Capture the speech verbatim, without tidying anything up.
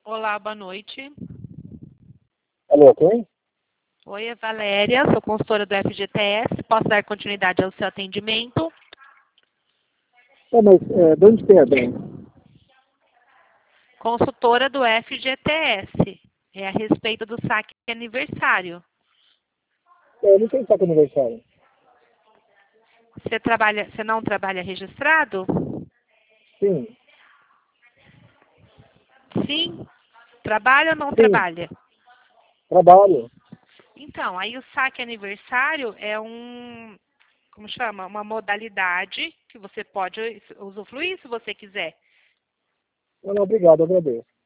Olá, boa noite. Alô, quem? Oi, é Valéria, sou consultora do F G T S. Posso dar continuidade ao seu atendimento? É, mas é, de onde tem a bem? Consultora do F G T S. É a respeito do saque aniversário. É, não tem saco aniversário. Você trabalha, você não trabalha registrado? Sim, Sim. Trabalha ou não sim, trabalha? trabalho. Então, aí o saque aniversário é um, como chama? Uma modalidade que você pode usufruir se você quiser. Não, não, obrigado, eu agradeço.